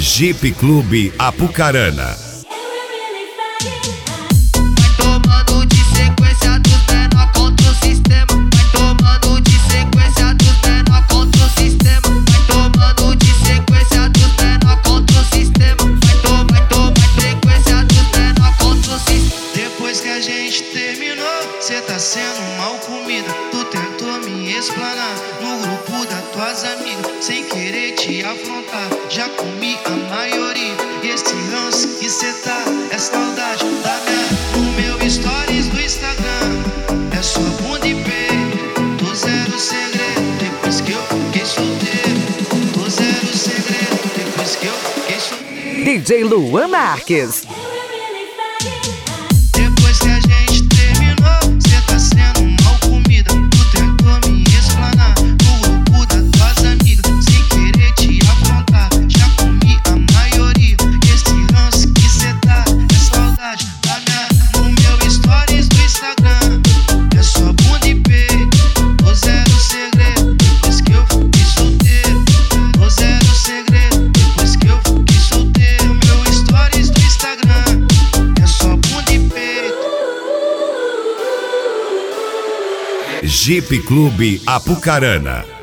Jeep Clube Apucarana. Tomando de sequência dos menor contra o sistema. Vai tomando de sequência dos menor contra o sistema. Vai tomando de sequência dos menor contra o sistema. Vai tomar sequência dos menor contra o sistema. Depois que a gente terminou, cê tá sendo mal comida. Tu tentou me explanar no grupo das tuas amigas, sem querer te afrontar. Já comi a maioria. E esse ranço que cê tá é saudade da minha. No meu stories do Instagram é só bunda e peito. Tô zero segredo depois que eu fiquei solteiro. Tô zero segredo depois que eu fiquei solteiro. DJ Luan Marques. Depois que a gente terminou, cê tá sendo mal comida. Tu tentou me explanar no grupo das tuas amigas, sem querer te afrontar. Já comi a maioria. Esse ranço que cê tá é saudade da minha. No meu stories do Instagram é só bunda e peito. Tô zero segredo depois que eu fiquei solteiro. Tô zero segredo depois que eu fiquei solteiro. Meu stories do Instagram é só bunda e peito. Jeep Clube Apucarana.